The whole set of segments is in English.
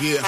Yeah.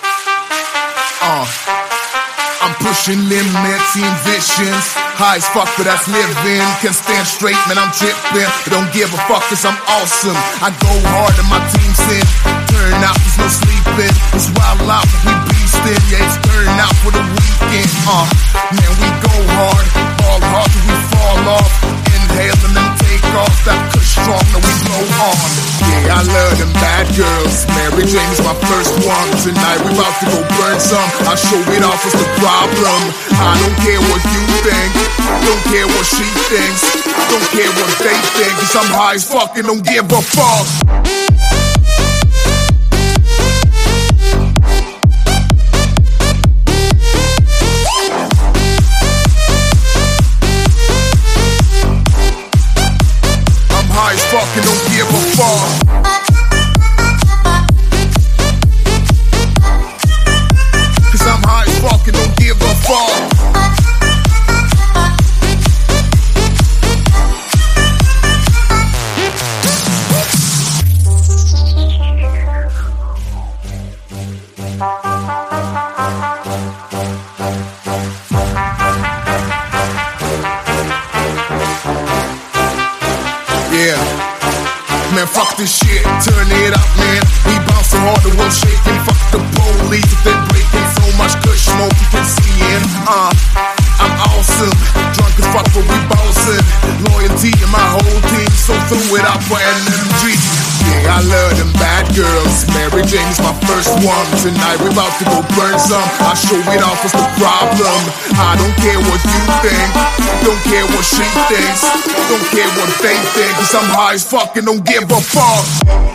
I'm pushing limits, seeing visions. High as fuck, but that's living. Can't stand straight, man, I'm tripping. But don't give a fuck, cause I'm awesome. I go hard and my team's in. Turn out, there's no sleeping. It's wild out, we beastin'. Yeah, it's turn out for the weekend. Man, we go hard. Fall hard till we fall off. Inhale and then take off. That push strong, now we blow on. Yeah, I love them bad girls. Mary Jane is my first one. Tonight we about to go burn some. I show it off, what's the problem? I don't care what you think. Don't care what she thinks. Don't care what they think. Cause I'm high as fuck and don't give a fuck. Fucking don't give a fuck. Cause I'm high as fuck and don't give a fuck. Yeah. Man, fuck this shit, turn it up, man. We bounce so hard the world shaking. Fuck the police if they breaking. So much good smoke you can see in. I'm awesome, drunk as fuck but we bouncing. Loyalty in my whole team, so throw it out for NMG. Yeah, I love them bad girls. Mary Jane is my first one. Tonight we about to go burn some. I show it off, what's the problem? I don't care what you think. Don't care what she thinks. Don't care what they think. Cause I'm high as fuck and don't give a fuck.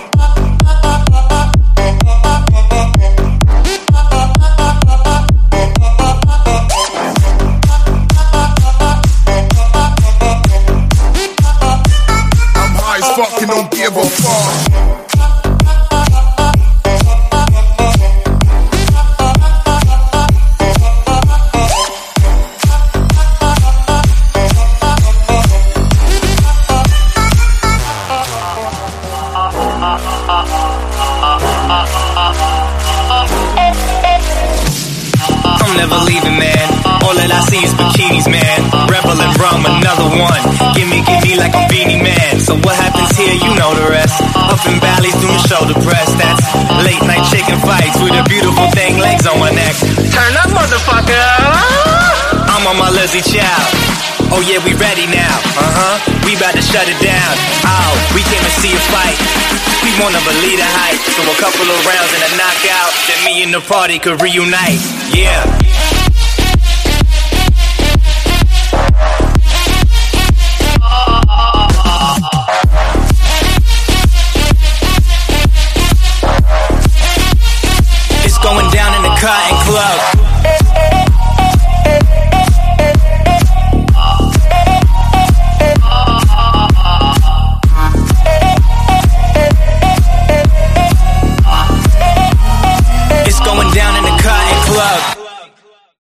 Fucking don't give a fuck. I'm never leaving, man. All that I see is bikinis, man. Rebel and rum, another one. Give me like a Beanie Man. So what happens here, you know the rest. Up in valleys doing shoulder press. That's late night chicken fights with a beautiful thing, legs on my neck. Turn up, motherfucker. I'm on my Lizzie Chow. Oh yeah, we ready now. We about to shut it down. Oh, we came to see a fight. We wanna believe the hype. So a couple of rounds and a knockout, then me and the party could reunite. Yeah. It's going down in the Cotton Club.